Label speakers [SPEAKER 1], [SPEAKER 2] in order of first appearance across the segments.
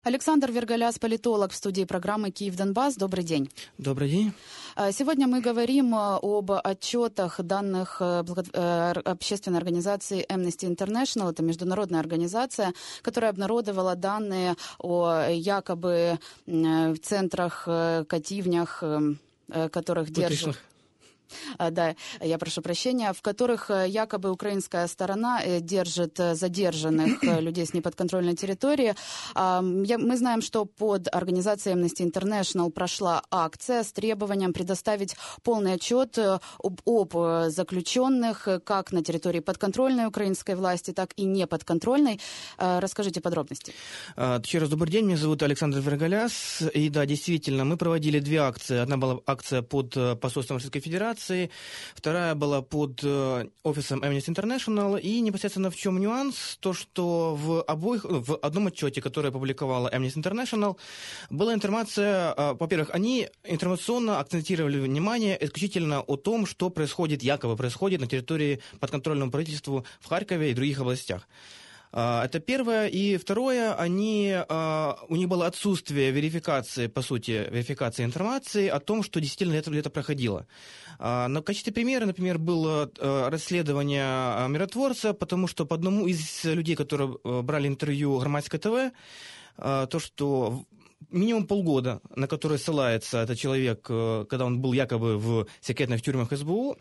[SPEAKER 1] Александр Вергаляс, политолог, в студии программы «Киев-Донбасс». Добрый день.
[SPEAKER 2] Добрый день.
[SPEAKER 1] Сегодня мы говорим об отчетах данных общественной организации Amnesty International. Это международная организация, которая обнародовала данные о якобы центрах, кативнях, которых держат... Да, я прошу прощения, в которых якобы украинская сторона держит задержанных людей с неподконтрольной территории. Мы знаем, что под организацией Amnesty International прошла акция с требованием предоставить полный отчет об заключенных как на территории подконтрольной украинской власти, так и неподконтрольной. Расскажите подробности.
[SPEAKER 2] Еще раз добрый день, меня зовут Александр Вергаляс. И да, действительно, мы проводили две акции. Одна была акция под посольством Российской Федерации, вторая была под офисом Amnesty International. И непосредственно в чем нюанс? То, что в одном отчете, который опубликовала Amnesty International, была информация, во-первых, они информационно акцентировали внимание исключительно о том, что якобы происходит на территории подконтрольного правительству в Харькове и других областях. Это первое. И второе, у них было отсутствие верификации информации о том, что действительно это проходило. Но в качестве примера, например, было расследование миротворца, потому что по одному из людей, которые брали интервью Громадское ТВ, то, что минимум полгода, на который ссылается этот человек, когда он был якобы в секретных тюрьмах СБУ,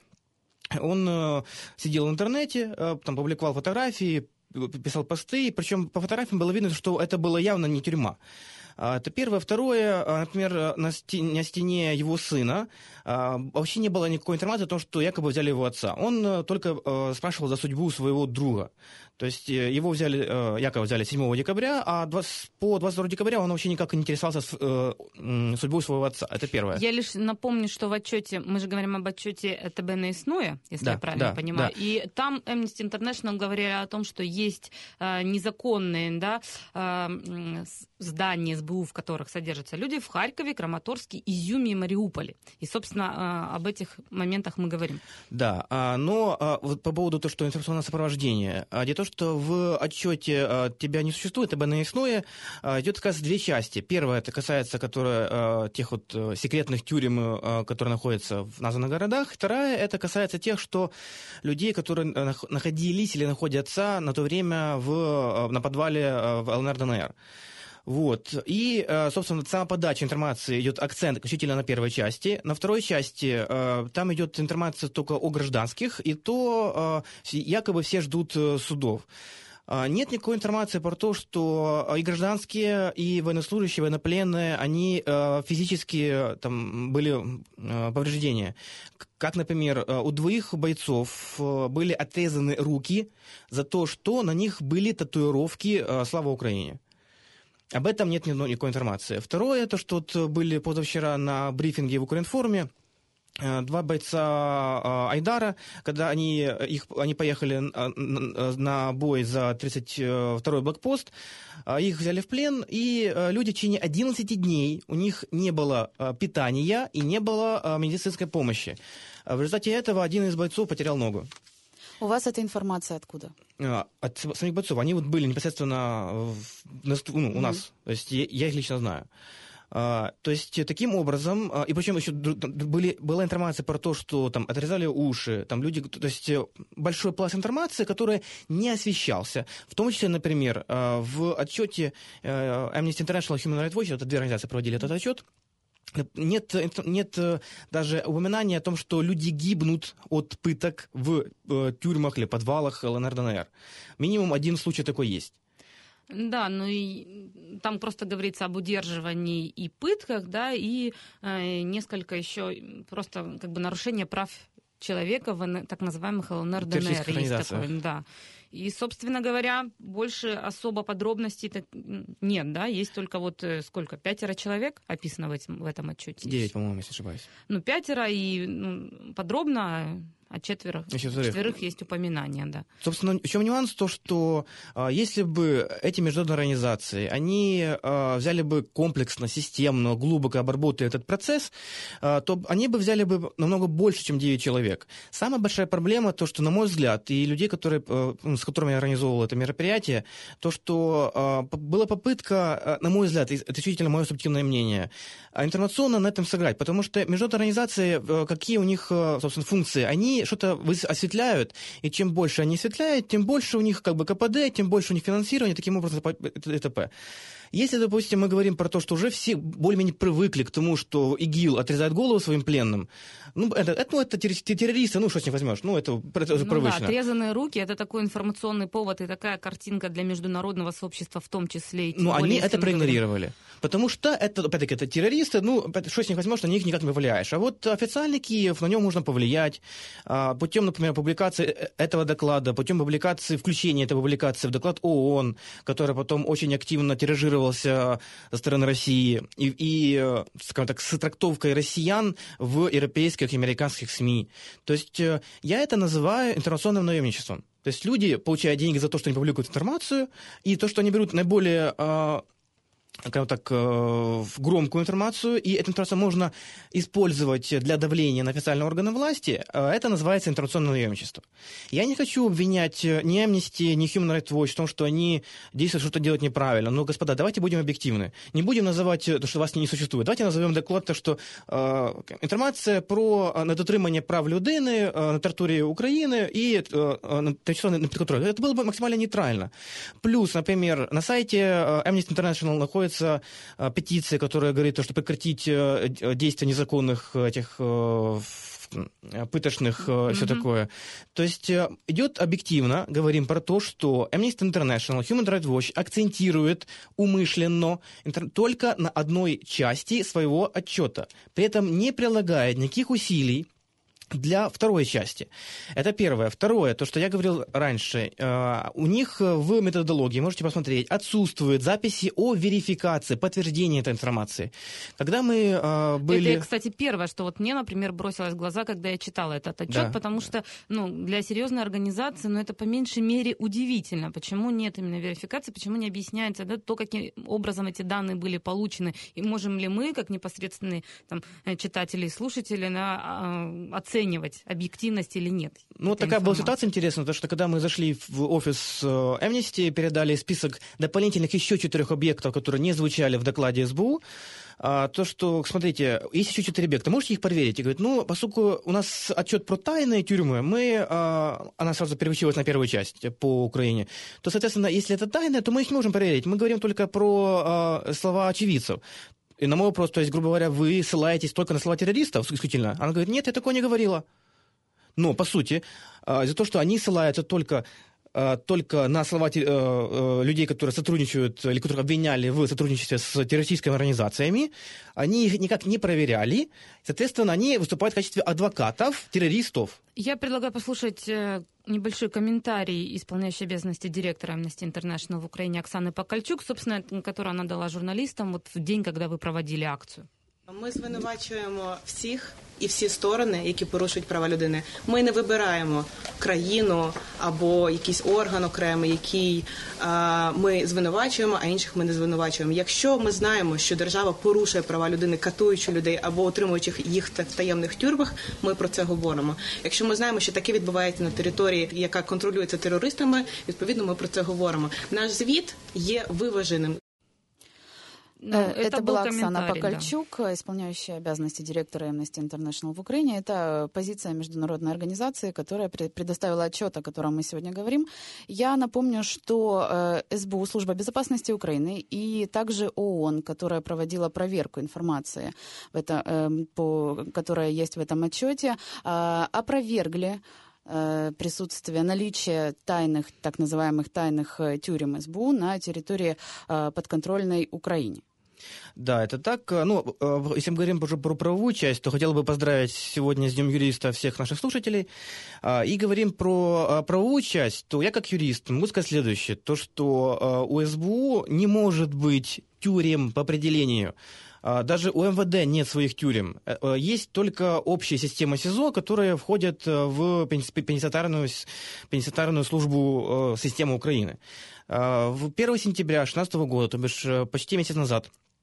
[SPEAKER 2] он сидел в интернете, там публиковал фотографии, писал посты, причем по фотографиям было видно, что это было явно не тюрьма. Это первое. Второе, например, на стене его сына вообще не было никакой информации о том, что якобы взяли его отца. Он только спрашивал за судьбу своего друга. То есть его якобы взяли 7 декабря, а по 22 декабря он вообще никак не интересовался судьбой своего отца. Это первое.
[SPEAKER 3] Я лишь напомню, что в отчете, мы же говорим об отчете ТБ на Исное, если я правильно понимаю, да. И там Amnesty International говорили о том, что есть незаконные здания СБУ, в которых содержатся люди в Харькове, Краматорске, Изюме и Мариуполе. И, собственно, об этих моментах мы говорим.
[SPEAKER 2] Да, но вот по поводу того, что информационное сопровождение. Дело в том, что в отчете тебя не существует, ТБ на Исное идет как раз две части. Первая, это касается тех вот секретных тюрем, которые находятся в названных городах. Вторая, это касается тех, что людей, которые находились или находятся на то время на подвале в ЛНР-ДНР. Вот. И, собственно, сама подача информации идет акцент исключительно на первой части. На второй части там идет информация только о гражданских, и то якобы все ждут судов. Нет никакой информации про то, что и гражданские, и военнослужащие, военнопленные, они физически там были повреждения. Как, например, у 2 бойцов были отрезаны руки за то, что на них были татуировки «Слава Украине». Об этом нет никакой информации. Второе, это что были позавчера на брифинге в Укринформе 2 бойца Айдара, когда они поехали на бой за 32-й блокпост, их взяли в плен, и люди в течение 11 дней, у них не было питания и не было медицинской помощи. В результате этого один из бойцов потерял ногу.
[SPEAKER 1] У вас эта информация откуда?
[SPEAKER 2] От самих бойцов. Они вот были непосредственно у нас. То есть я их лично знаю. То есть таким образом, и причем еще была информация про то, что там отрезали уши, там люди, то есть большой пласт информации, который не освещался. В том числе, например, в отчете Amnesty International и Human Rights Watch, это 2 организации проводили этот отчет, нет даже упоминания о том, что люди гибнут от пыток в тюрьмах или подвалах ЛНР-ДНР. Минимум 1 случай такой есть.
[SPEAKER 3] Да, и там просто говорится об удерживании и пытках, да, и несколько еще просто нарушения прав человека в так называемых ЛНР-ДНР. Есть такое, да. И, собственно говоря, больше особо подробностей нет, да, есть только 5 человек описано в этом отчете.
[SPEAKER 2] 9, по-моему, если не ошибаюсь.
[SPEAKER 3] 5 и подробно о 4 есть упоминания, да.
[SPEAKER 2] Собственно, в чем нюанс? То, что если бы эти международные организации, они взяли бы комплексно, системно, глубоко обработали этот процесс, то они бы взяли бы намного больше, чем 9 человек. Самая большая проблема, то, что, на мой взгляд, и людей, которые с которым я организовывал это мероприятие, то, что была попытка, на мой взгляд, это действительно мое субъективное мнение, информационно на этом сыграть, потому что международные организации, какие у них, собственно, функции, они что-то осветляют, и чем больше они осветляют, тем больше у них как бы КПД, тем больше у них финансирование, таким образом и т.п. Если, допустим, мы говорим про то, что уже все более-менее привыкли к тому, что ИГИЛ отрезает голову своим пленным, это террористы, что с них возьмешь? Это привычно.
[SPEAKER 3] Да, отрезанные руки — это такой информационный повод и такая картинка для международного сообщества в том числе.
[SPEAKER 2] Они это проигнорировали. Потому что, опять-таки, это террористы, что с них возьмешь, на них никак не повлияешь. А вот официальный Киев, на него можно повлиять путем, например, публикации этого доклада, путем публикации, включения этой публикации в доклад ООН, который потом очень активно тиражировался со стороны России, и скажем так, с трактовкой россиян в европейских и американских СМИ. То есть я это называю информационным наемничеством. То есть люди получают деньги за то, что они публикуют информацию, и то, что они берут наиболее громкую информацию, и эту информацию можно использовать для давления на официальные органы власти, это называется информационное наемничество. Я не хочу обвинять ни Amnesty, ни Human Rights Watch в том, что они действуют, что-то делают неправильно. Но, господа, давайте будем объективны. Не будем называть то, что вас не существует. Давайте назовем доклад, то, что інформація про недотримання прав людини на території України и на підконтролі. Это было бы максимально нейтрально. Плюс, например, на сайте Amnesty International находится петиция, которая говорит, что прекратить действия незаконных этих пыточных, все такое. То есть идет объективно, говорим про то, что Amnesty International, Human Rights Watch акцентирует умышленно только на одной части своего отчета, при этом не прилагает никаких усилий для второй части. Это первое. Второе, то, что я говорил раньше, у них в методологии, можете посмотреть, отсутствуют записи о верификации, подтверждении этой информации. Когда мы были...
[SPEAKER 3] Это, кстати, первое, что вот мне, например, бросилось в глаза, когда я читала этот отчет, да. Потому что, для серьезной организации, это по меньшей мере удивительно. Почему нет именно верификации, почему не объясняется, то, каким образом эти данные были получены, и можем ли мы, как непосредственные читатели и слушатели, оценивать объективность или нет.
[SPEAKER 2] Такая была ситуация интересная, потому что когда мы зашли в офис Amnesty, передали список дополнительных еще 4 объектов, которые не звучали в докладе СБУ, то, что, смотрите, есть еще 4 объекта, можете их проверить? И говорят, поскольку у нас отчет про тайные тюрьмы, она сразу переключилась на первую часть по Украине, то, соответственно, если это тайное, то мы их не можем проверить. Мы говорим только про слова очевидцев. И на мой вопрос, то есть, грубо говоря, вы ссылаетесь только на слова террористов исключительно? Она говорит, нет, я такого не говорила. Но, по сути, из-за того, что они ссылаются только на слова людей, которые сотрудничают или которых обвиняли в сотрудничестве с террористическими организациями, они их никак не проверяли. Соответственно, они выступают в качестве адвокатов террористов.
[SPEAKER 3] Я предлагаю послушать небольшой комментарий исполняющей обязанности директора Amnesty International в Украине Оксаны Покальчук, собственно, который она дала журналистам в день, когда вы проводили акцию.
[SPEAKER 4] Ми звинувачуємо всіх і всі сторони, які порушують права людини. Ми не вибираємо країну або якийсь орган окремий, який ми звинувачуємо, а інших ми не звинувачуємо. Якщо ми знаємо, що держава порушує права людини, катуючи людей або утримуючи їх в таємних тюрмах, ми про це говоримо. Якщо ми знаємо, що таке відбувається на території, яка контролюється терористами, відповідно ми про це говоримо. Наш звіт є виваженим.
[SPEAKER 1] Это была Оксана Покальчук, да. Исполняющая обязанности директора Amnesty International в Украине. Это позиция международной организации, которая предоставила отчет, о котором мы сегодня говорим. Я напомню, что СБУ, Служба безопасности Украины, и также ООН, которая проводила проверку информации, которая есть в этом отчете, опровергли присутствие, наличие тайных, так называемых тайных тюрем СБУ на территории подконтрольной Украине.
[SPEAKER 2] Да, это так. Если мы говорим уже про правовую часть, то хотел бы поздравить сегодня с Днем юриста всех наших слушателей. И говорим про правовую часть, то я как юрист могу сказать следующее. То, что у СБУ не может быть тюрем по определению. Даже у МВД нет своих тюрем. Есть только общая система СИЗО, которая входит в пенитенциарную службу системы Украины. 1 сентября 2016 года, то бишь почти месяц назад,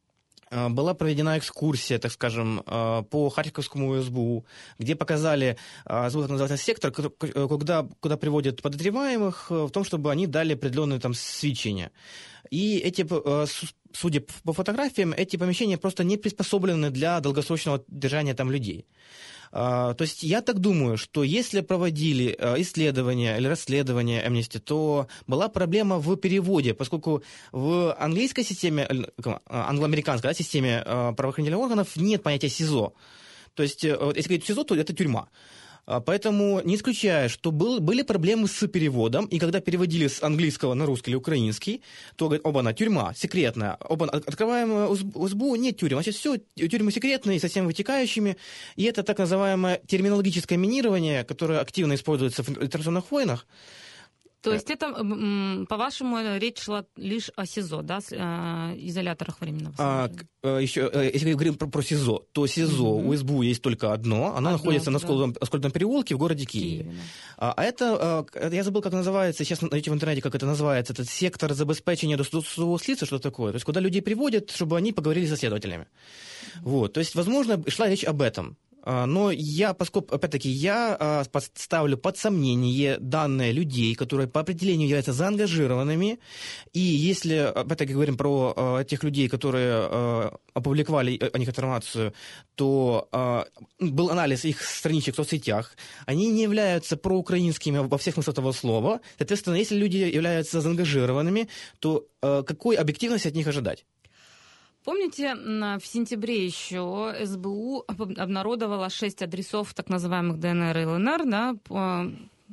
[SPEAKER 2] была проведена экскурсия, так скажем, по Харьковскому СБУ, где показали, называется, сектор, куда приводят подозреваемых в том, чтобы они дали определенные там сведчения. И судя по фотографиям, эти помещения просто не приспособлены для долгосрочного держания там людей. То есть я так думаю, что если проводили исследования или расследования Amnesty, то была проблема в переводе, поскольку в английской системе, англоамериканской системе правоохранительных органов нет понятия СИЗО. То есть если говорить СИЗО, то это тюрьма. Поэтому не исключаю, что были проблемы с переводом, и когда переводили с английского на русский или украинский, то говорят, оба-на, тюрьма секретная, открываем СБУ, нет тюрьмы, значит, все, тюрьмы секретные, со всеми вытекающими, и это так называемое терминологическое минирование, которое активно используется в информационных войнах.
[SPEAKER 3] То есть это, по-вашему, речь шла лишь о СИЗО, да, изоляторах временного содержания?
[SPEAKER 2] Еще, если говорим про СИЗО, то СИЗО у СБУ есть только одно, оно находится на Оскольдном переулке в городе Киеве. А это, я забыл, как называется, сейчас найти в интернете, как это называется, этот сектор забезпечения досудового слідства, что такое, то есть куда людей приводят, чтобы они поговорили со следователями. Вот, то есть, возможно, шла речь об этом. Но я, поскольку, опять-таки, я ставлю под сомнение данные людей, которые по определению являются заангажированными, и если, опять-таки, говорим про тех людей, которые опубликовали о них информацию, то был анализ их страничек в соцсетях, они не являются проукраинскими во всех смыслах этого слова, соответственно, если люди являются заангажированными, то какой объективности от них ожидать?
[SPEAKER 3] Помните, в сентябре еще СБУ обнародовала 6 адресов так называемых ДНР и ЛНР, да,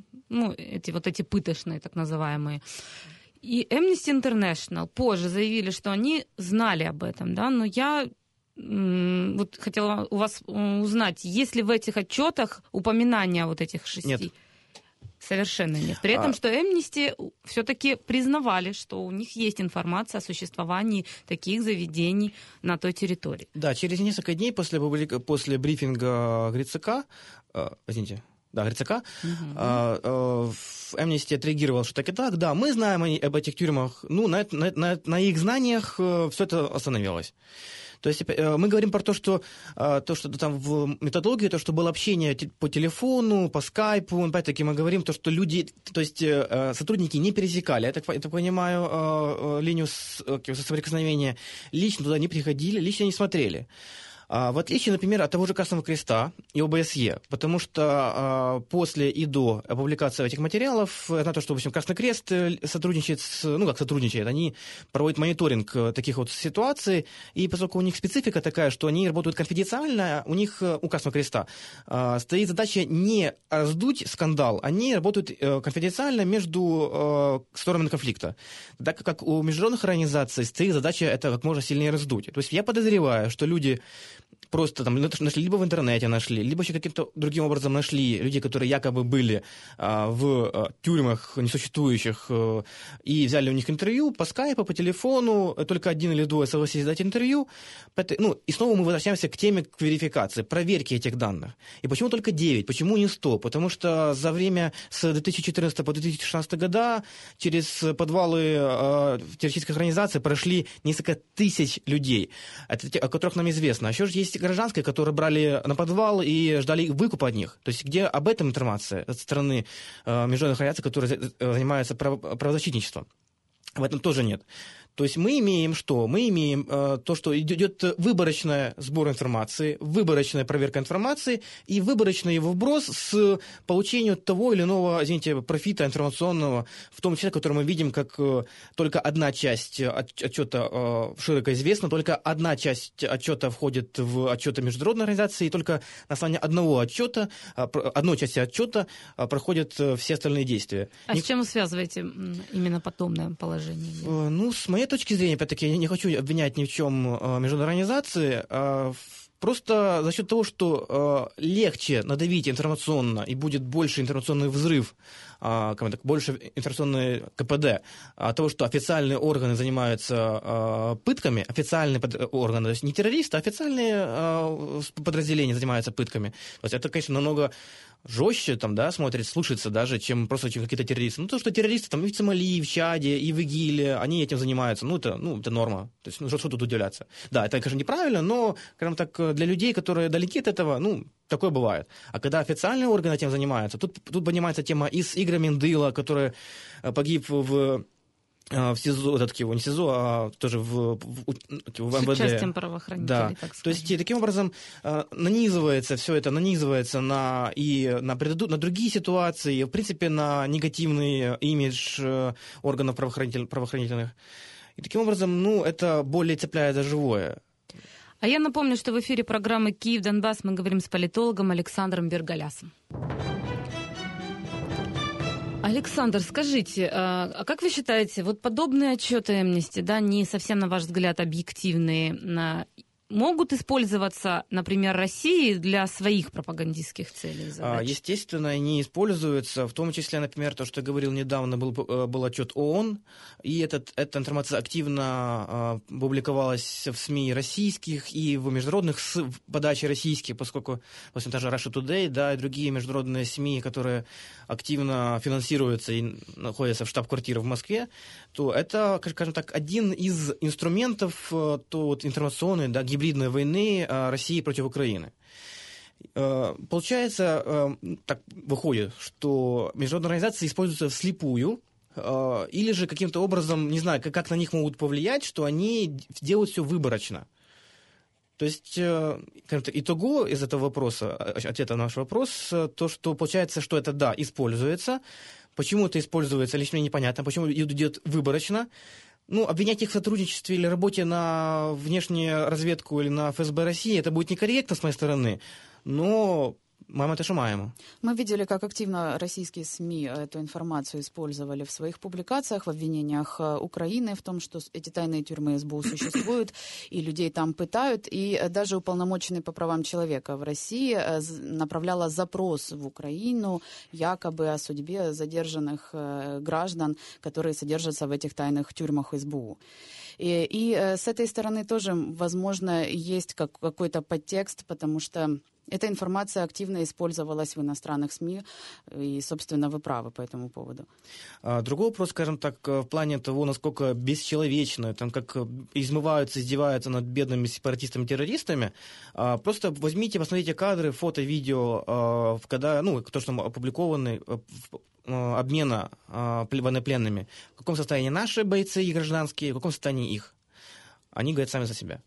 [SPEAKER 3] эти пыточные так называемые. И Amnesty International позже заявили, что они знали об этом, да, но я вот хотела у вас узнать, есть ли в этих отчетах упоминания вот этих 6?
[SPEAKER 2] Нет.
[SPEAKER 3] Совершенно нет. При этом, что Amnesty все-таки признавали, что у них есть информация о существовании таких заведений на той территории.
[SPEAKER 2] Да, через несколько дней после брифинга Грицака, Грицака, Amnesty отреагировал, что так и так, да, мы знаем об этих тюрьмах, на их знаниях все это остановилось. То есть мы говорим про то, что там в методологии, то, что было общение по телефону, по скайпу, опять-таки мы говорим то, что люди, то есть сотрудники не пересекали, я так понимаю, линию соприкосновения, лично туда не приходили, лично не смотрели. В отличие, например, от того же Красного Креста и ОБСЕ, потому что после и до публикации этих материалов, на то, что, в общем, Красный Крест сотрудничает, они проводят мониторинг таких вот ситуаций, и поскольку у них специфика такая, что они работают конфиденциально, у Красного Креста стоит задача не раздуть скандал, они работают конфиденциально между сторонами конфликта, так как у международных организаций стоит задача это как можно сильнее раздуть. То есть я подозреваю, что люди просто там нашли, либо в интернете нашли, либо еще каким-то другим образом нашли людей, которые якобы были в тюрьмах несуществующих, и взяли у них интервью по скайпу, по телефону, только один или двое согласились дать интервью. И снова мы возвращаемся к теме к верификации, проверки этих данных. И почему только 9, почему не 100? Потому что за время с 2014 по 2016 года через подвалы террористических организаций прошли несколько тысяч людей, о которых нам известно. А еще же есть гражданские, которые брали на подвал и ждали выкупа от них. То есть где об этом информация со стороны международных организаций, которые занимаются правозащитничеством? В этом тоже нет. То есть мы имеем что? Мы имеем то, что идет выборочный сбор информации, выборочная проверка информации и выборочный его вброс с получением того или иного, извините, профита информационного, в том числе, который мы видим, как только одна часть отчета широко известна, только одна часть отчета входит в отчеты международной организации, и только на основании одной части отчета проходят все остальные действия.
[SPEAKER 3] А с чем вы связываете именно подобное положение?
[SPEAKER 2] С моей точки зрения, опять-таки, я не хочу обвинять ни в чем международные организации, просто за счет того, что легче надавить информационно и будет больше информационный взрыв больше информационной КПД от того, что официальные органы занимаются пытками, официальные органы, то есть не террористы, а официальные подразделения занимаются пытками. То есть это, конечно, намного жестче там, да, смотрит, слушается даже, чем просто какие-то террористы. Ну, то, что террористы там и в Сомали, и в Чаде, и в ИГИЛе, они этим занимаются, это норма. То есть, что тут удивляться? Да, это, конечно, неправильно, но, скажем так, для людей, которые далеки от этого, такое бывает. А когда официальные органы этим занимаются, тут поднимается тема и с Игорем Мендила, который погиб в СИЗО, не СИЗО, а тоже в МВД.
[SPEAKER 3] С участием правоохранителей,
[SPEAKER 2] да.
[SPEAKER 3] так сказать.
[SPEAKER 2] То есть таким образом все это нанизывается на другие ситуации, в принципе, на негативный имидж органов правоохранительных. И таким образом, это более цепляет за живое.
[SPEAKER 3] А я напомню, что в эфире программы «Киев-Донбасс» мы говорим с политологом Александром Вергалясом. Александр, скажите, а как вы считаете, вот подобные отчеты Amnesty, да, не совсем, на ваш взгляд, объективные, могут использоваться, например, Россией для своих пропагандистских целей?
[SPEAKER 2] Естественно, они используются, в том числе, например, то, что я говорил недавно, был отчет ООН, и эта информация активно публиковалась в СМИ российских и в международных подаче российских, поскольку, допустим, даже Russia Today, да, и другие международные СМИ, которые активно финансируются и находятся в штаб-квартире в Москве, то это, скажем так, один из инструментов информационной, да, гибридной войны России против Украины. Получается, так выходит, что международные организации используются вслепую, или же каким-то образом, не знаю, как на них могут повлиять, что они делают все выборочно. То есть, итого из этого вопроса, ответа на наш вопрос, то, что получается, что это, да, используется. Почему это используется, лично мне непонятно, почему идет выборочно. Обвинять их в сотрудничестве или работе на внешнюю разведку или на ФСБ России, это будет некорректно с моей стороны, но маємо те, що маємо.
[SPEAKER 1] Мы видели, как активно российские СМИ эту информацию использовали в своих публикациях, в обвинениях Украины в том, что эти тайные тюрьмы СБУ существуют, и людей там пытают. И даже уполномоченный по правам человека в России направляла запрос в Украину якобы о судьбе задержанных граждан, которые содержатся в этих тайных тюрьмах СБУ. И с этой стороны тоже, возможно, есть какой-то подтекст, потому что эта информация активно использовалась в иностранных СМИ, и, собственно, вы правы по этому поводу.
[SPEAKER 2] Другой вопрос, скажем так, в плане того, насколько бесчеловечно, там, как измываются, издеваются над бедными сепаратистами-террористами. Просто возьмите, посмотрите кадры, фото, видео, когда, то, что опубликованы, обмена военнопленными. В каком состоянии наши бойцы и гражданские, в каком состоянии их. Они говорят сами за себя.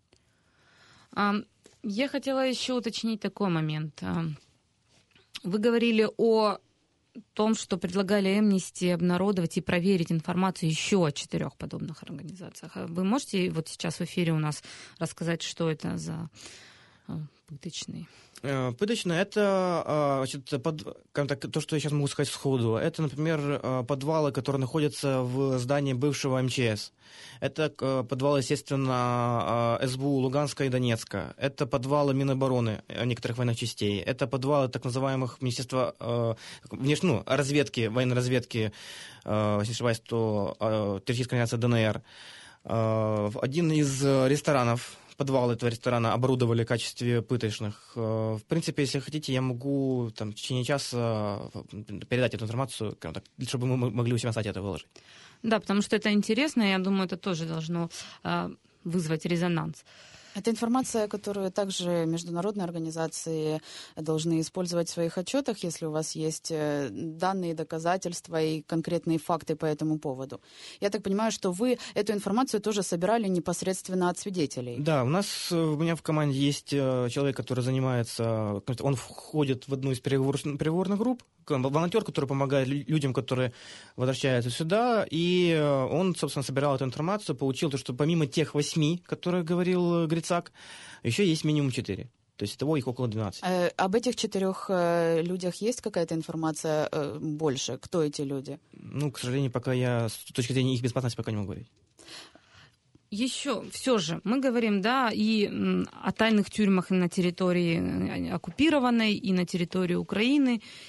[SPEAKER 3] Я хотела еще уточнить такой момент. Вы говорили о том, что предлагали Amnesty обнародовать и проверить информацию еще о 4 подобных организациях. Вы можете вот сейчас в эфире у нас рассказать, что это за пыточные?
[SPEAKER 2] Пыточные — это то, что я сейчас могу сказать сходу. Это, например, подвалы, которые находятся в здании бывшего МЧС. Это подвалы, естественно, СБУ Луганска и Донецка. Это подвалы Минобороны некоторых военных частей. Это подвалы так называемых Министерства разведки, военной разведки, если не ошибаюсь, то террористическая организация ДНР. Один из ресторанов, подвал этого ресторана оборудовали в качестве пыточных. В принципе, если хотите, я могу в течение часа передать эту информацию, чтобы мы могли у себя на сайте это выложить.
[SPEAKER 3] Да, потому что это интересно, и я думаю, это тоже должно вызвать резонанс.
[SPEAKER 1] Это информация, которую также международные организации должны использовать в своих отчетах, если у вас есть данные, доказательства и конкретные факты по этому поводу. Я так понимаю, что вы эту информацию тоже собирали непосредственно от свидетелей.
[SPEAKER 2] Да, у меня в команде есть человек, который занимается, он входит в одну из переговорных групп, волонтер, который помогает людям, которые возвращаются сюда, и он, собственно, собирал эту информацию, получил то, что помимо тех 8, которые говорил Грицак, еще есть минимум 4. То есть того их около 12.
[SPEAKER 1] Об этих 4 людях есть какая-то информация больше? Кто эти люди?
[SPEAKER 2] К сожалению, пока я с точки зрения их безопасности пока не могу говорить.
[SPEAKER 3] Еще, все же, мы говорим, да, и о тайных тюрьмах и на территории оккупированной, и на территории Украины.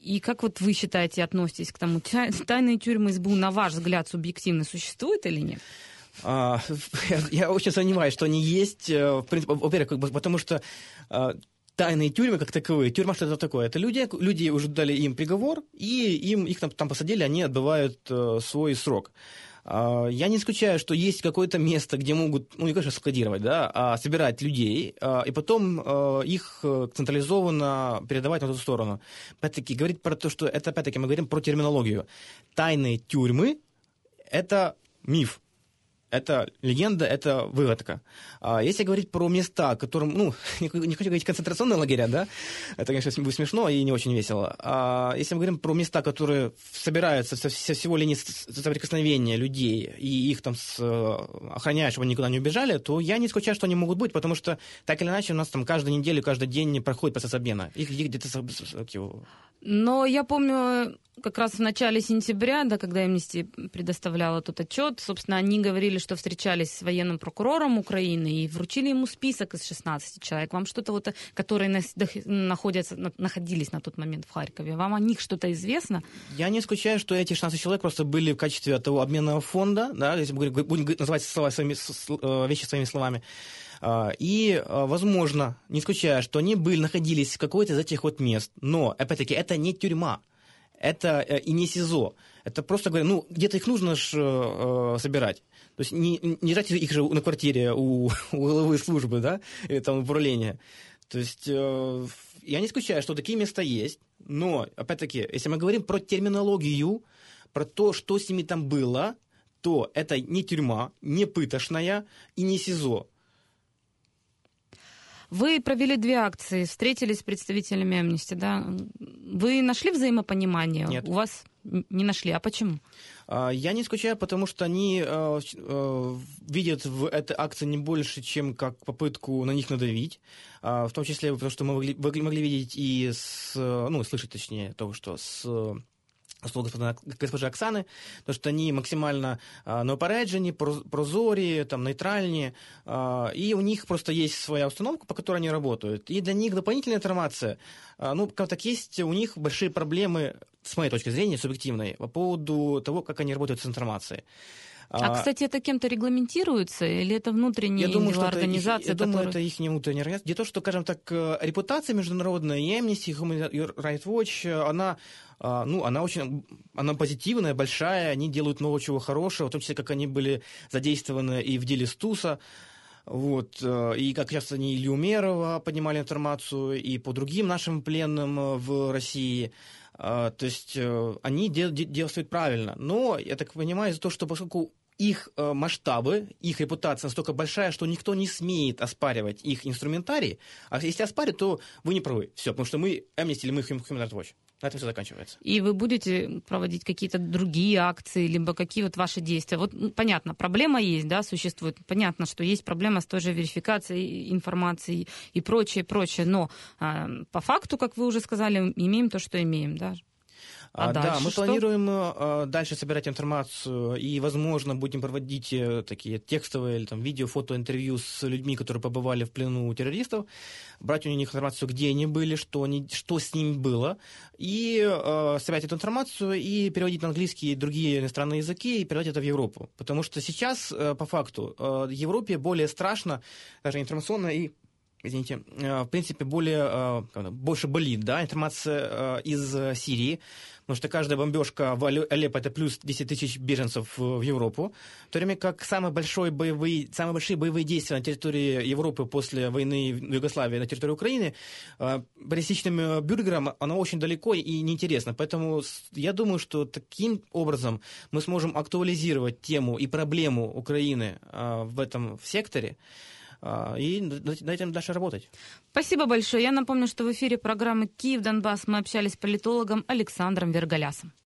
[SPEAKER 3] И как вот вы считаете, относитесь к тому, тайные тюрьмы СБУ, на ваш взгляд, субъективно существуют или нет?
[SPEAKER 2] Я очень сомневаюсь, что они есть, в принципе, во-первых, потому что тайные тюрьмы как таковые, тюрьма что это такое? Это люди уже дали им приговор, и их там посадили, они отбывают свой срок. Я не исключаю, что есть какое-то место, где могут, не конечно, складировать, да, а собирать людей, и потом их централизованно передавать на ту сторону. Опять-таки, говорить про то, что это, опять-таки, мы говорим про терминологию. Тайные тюрьмы – это миф. Это легенда, это выводка. Если говорить про места, которым, не хочу говорить концентрационные лагеря, да, это, конечно, будет смешно и не очень весело. Если мы говорим про места, которые собираются со всего линии соприкосновения людей и их там охраняют, чтобы они никуда не убежали, то я не исключаю, что они могут быть, потому что так или иначе у нас там каждую неделю, каждый день проходит процесс обмена. Их где-то...
[SPEAKER 3] Но я помню, как раз в начале сентября, да, когда Amnesty предоставляла тот отчет, собственно, они говорили, что встречались с военным прокурором Украины и вручили ему список из 16 человек. Вам что-то вот, которые находились на тот момент в Харькове, вам о них что-то известно?
[SPEAKER 2] Я не исключаю, что эти 16 человек просто были в качестве того обменного фонда, да, если мы будем называть вещи своими словами. И, возможно, не исключая, что они находились в какой-то из этих вот мест. Но, опять-таки, это не тюрьма, это и не СИЗО. Это просто, говорю, где-то их нужно собирать. То есть не держать их же на квартире у главы службы, да, или там управления. То есть я не исключаю, что такие места есть. Но, опять-таки, если мы говорим про терминологию, про то, что с ними там было, то это не тюрьма, не пытошная и не СИЗО.
[SPEAKER 3] Вы провели 2 акции, встретились с представителями Amnesty, да? Вы нашли взаимопонимание?
[SPEAKER 2] Нет.
[SPEAKER 3] У вас не нашли. А почему?
[SPEAKER 2] Я не исключаю, потому что они видят в этой акции не больше, чем как попытку на них надавить. В том числе, потому что мы могли видеть и слышать, точнее, то, что с госпожи Оксаны, то, что они максимально неупереджені, прозорі, там, нейтральні, и у них просто есть своя установка, по которой они работают. И для них дополнительная информация, как так есть, у них большие проблемы, с моей точки зрения, субъективной, по поводу того, как они работают с информацией.
[SPEAKER 3] Кстати, это кем-то регламентируется, или это внутренние дела организации?
[SPEAKER 2] Я думаю, это их внутренняя организация. Дело в том, что, скажем так, репутация международная, и Amnesty, и Human Rights Watch, она позитивная, большая, они делают много чего хорошего, в том числе, как они были задействованы и в деле Стуса, вот, и как часто они Илью Умерова поднимали информацию, и по другим нашим пленным в России. То есть они действуют правильно. Но, я так понимаю, из-за того, что поскольку их масштабы, их репутация настолько большая, что никто не смеет оспаривать их инструментарий, а если оспарят, то вы не правы. Все, потому что мы Amnesty или мы Human Rights Watch. На этом все заканчивается.
[SPEAKER 3] И вы будете проводить какие-то другие акции, либо какие вот ваши действия? Вот понятно, проблема есть, да, существует. Понятно, что есть проблема с той же верификацией информации и прочее, но по факту, как вы уже сказали, имеем то, что имеем, да?
[SPEAKER 2] Да, мы планируем дальше собирать информацию и, возможно, будем проводить такие текстовые или там, видео, фото, интервью с людьми, которые побывали в плену у террористов, брать у них информацию, где они были, что с ними было, и собирать эту информацию и переводить на английский и другие иностранные языки и переводить это в Европу. Потому что сейчас, по факту, в Европе более страшно, даже информационно и в принципе, больше болит, да, информация из Сирии, потому что каждая бомбежка в Алеппо – это плюс 10 тысяч беженцев в Европу, в то время как самые большие боевые действия на территории Европы после войны в Югославии на территории Украины пересечным бюргерам, оно очень далеко и неинтересно. Поэтому я думаю, что таким образом мы сможем актуализировать тему и проблему Украины в этом секторе, и на этом дальше работать.
[SPEAKER 3] Спасибо большое. Я напомню, что в эфире программы «Киев-Донбасс» мы общались с политологом Александром Вергалясом.